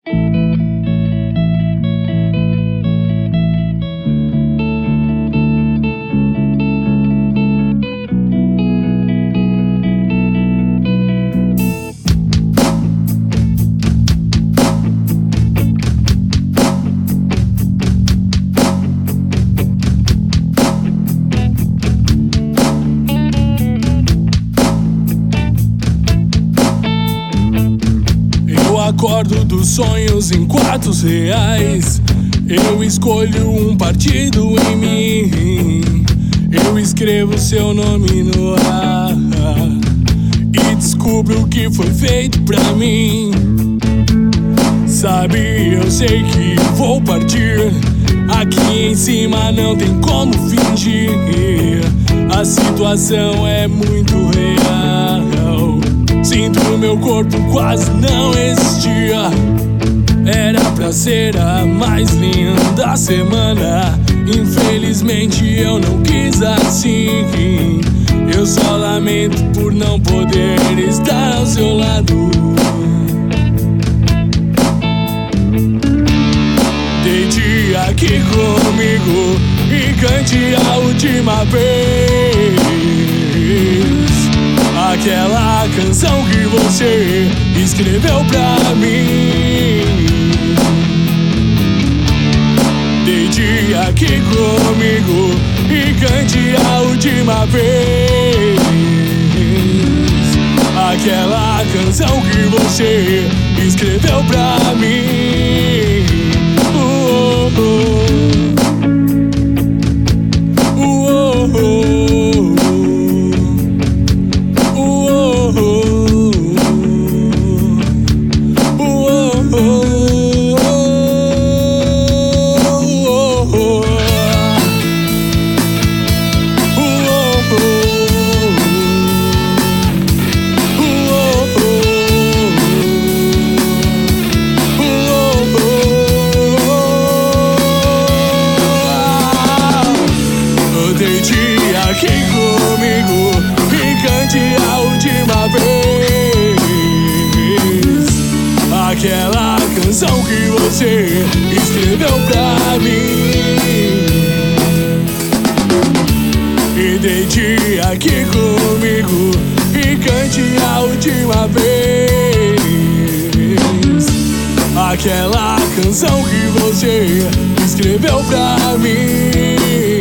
Acordo dos sonhos em quartos reais. Eu escolho um partido em mim. Eu escrevo seu nome no ar e descubro o que foi feito pra mim. Sabe, eu sei que vou partir. Aqui em cima não tem como fingir. A situação é muito real. Sinto meu corpo quase não existia. Era pra ser a mais linda da semana. Infelizmente eu não quis assim. Eu só lamento por não poder estar ao seu lado. Deite aqui comigo e cante a última vez aquela canção que você escreveu pra mim. Deite aqui comigo e cante a última vez aquela canção que você escreveu pra mim. Deite aqui comigo e cante a última vez aquela canção que você escreveu pra mim. E deite aqui comigo e cante a última vez aquela canção que você escreveu pra mim.